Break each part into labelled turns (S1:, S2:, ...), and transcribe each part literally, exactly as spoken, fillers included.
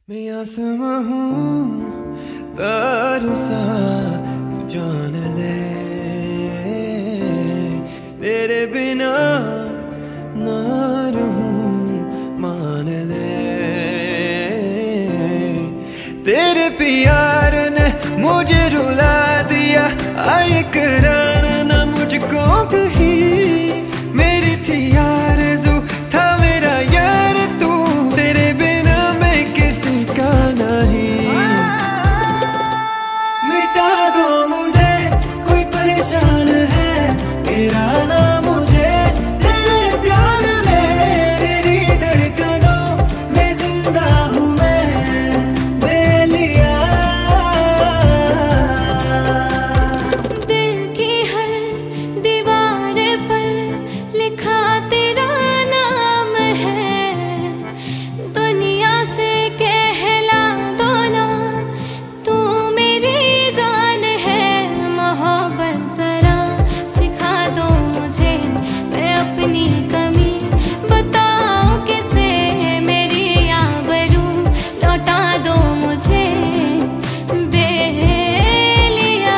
S1: मैं आसमां हूँ तारों सा तू जान ले, तेरे बिना ना रहूं मान ले। तेरे प्यार ने मुझे रुला दिया, आए करार ना मुझको कहीं। मेरी थी आरज़ू था मेरा यार तू, तेरे बिना मैं किसी का नहीं। मिटा दो मुझे कोई परेशान है, तेरा ना मुझे तेरे प्यार में। तेरी धड़कनों में जिंदा हूँ मैं, बेलिया।
S2: दिल की हर दीवार पर लिखा तेरा नाम है, दुनिया से कहला दो ना तू मेरी जान है। मोहब्बत जरा सिखा दो मुझे, मैं अपनी कमी बताऊं किसे। मेरी आबरू लौटा दो मुझे, बेलिया।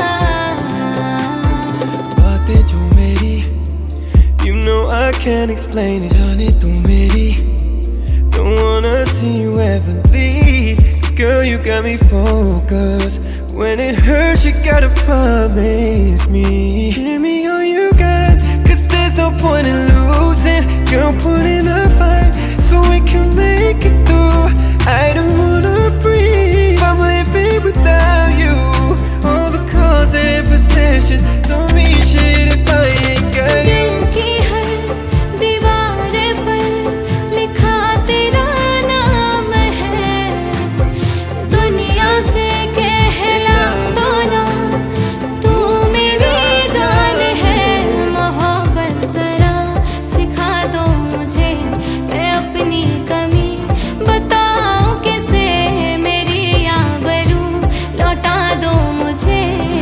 S1: बातें जो मेरी you know I can't explain it, जाने तू मेरी। Don't wanna see you ever leave, 'cause girl you got me focused. When it hurts you gotta promise me. Give me all you got, 'cause there's no point in losing. Girl put in the fight so we can make it through. I don't wanna breathe, I'm living without you. All the cars and possessions don't mean shit if I ain't got you.
S2: दिल की हर दीवार पर लिखा तेरा नाम है, दुनिया से कहला दो ना तू मेरी जान है। मोहब्बत जरा सिखा दो मुझे, मैं अपनी कमी बताऊं किसे। मेरी आबरू लौटा दो मुझे,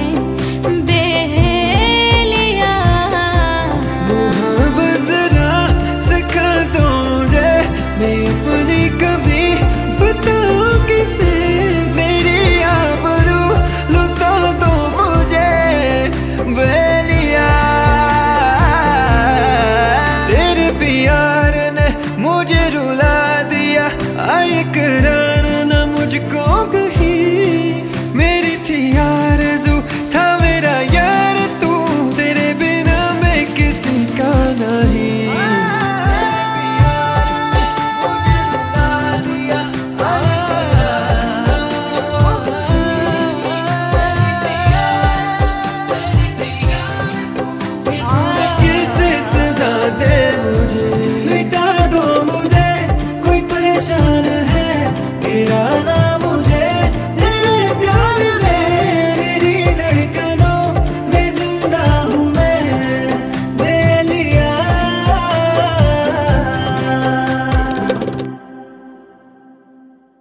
S2: बेलिया।
S1: मोहब्बत जरा सिखा दो मुझे, मैं अपनी कभी बताऊं किसे। मेरी आबरू लुटा दो मुझे, बेलिया। तेरे प्यार ने मुझे रुला दिया, आए करार ना मुझको कहीं। मेरी थी आरज़ू था मेरा यार तू, तेरे बिना मैं किसी का नहीं। तेरे प्यार ने मुझे रुला दिया, आए करार किसे सजा दे मुझे। मिटा दो मुझे कोई परेशान है, तेरा